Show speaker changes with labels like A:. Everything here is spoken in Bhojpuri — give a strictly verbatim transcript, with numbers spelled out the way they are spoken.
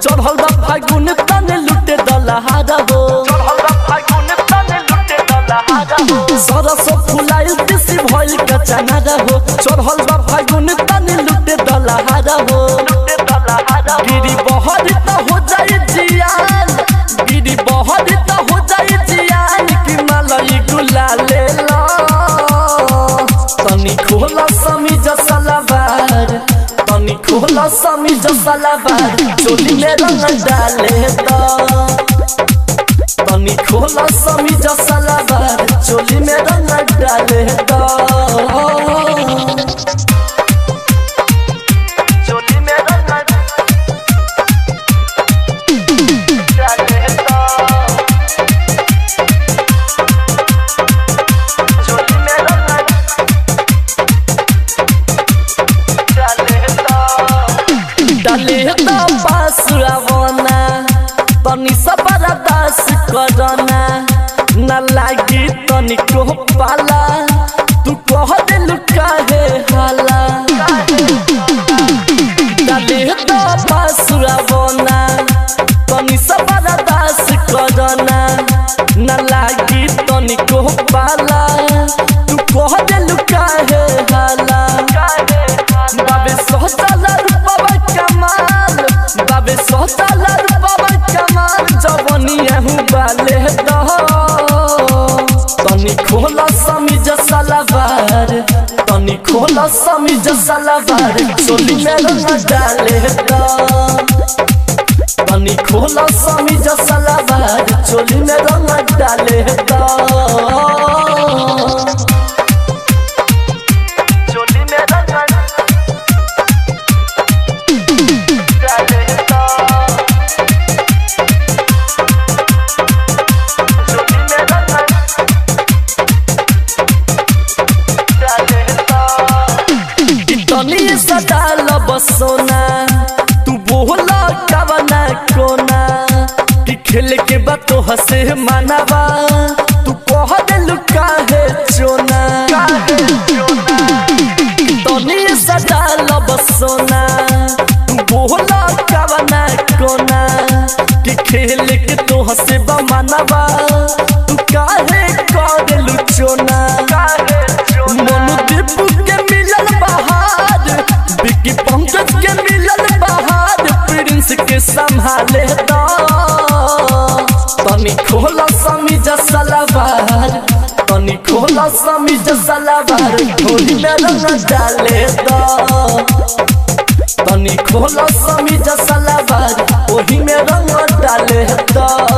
A: चढ़ल बा फागुन तने लुटे दलहारा हो
B: चढ़ल बा फागुन तने लुटे दलहारा हो
A: सरस फुलाइल तिसी भइल कचनारा हो चढ़ल बा फागुन तने लुटे दलहारा हो
B: लुटे दलहारा हो
A: गिरी बहरी त हो जाई जियान गिरी बहरी त हो जाई जियान कि मलाई गुलाले ला तनी खोला समीज सलावार तनी खोला समीज सलावार चोली में रंग डाले दा तनी खोला समीज सलावार चोली में रंग डाले दा
B: चोली में रंग डाले दा चोली में रंग डाले दा
A: डाले दा पासुरावना तनी सबरा दास करना न लागी तनी को पाला तू कह दिल काहे हाला डाले दा पासुरावना तनी सबरा दास करना न लागी तनी को पाला तू कह दिल काहे हाला बाबे सोहताला रूपवा कमाल बाबे सोहताला रूपवा कमाल जवनिया हूँ बाले दह तनी खोला समीज सलावार तनी खोला समीज सलावार चोली में रंग डाले दा तनी खोला समीज सलावार चोली में रंग डाले दा
B: चोली में रंग डाले दा चोली में रंग डाले दा
A: तनी सदाल बसोना तू बोला कवना कोना कि खेल के बातो हसे मानवा तू कह दिल काहे चोना तनी सदाल बसोना तू बोला कवना कोना कि खेल के तो हसे मानवा तू काहे कह दिल चोना मनु दीपू के मिलल बहार बिकी पंकज के मिलल बहार प्रिंस के संभाले दा तनी खोला समीज सलावार तनी खोला समीज सलावार होली में रंग डाले दा तनी खोला समीज सलावार ओही में रंग डाले दा।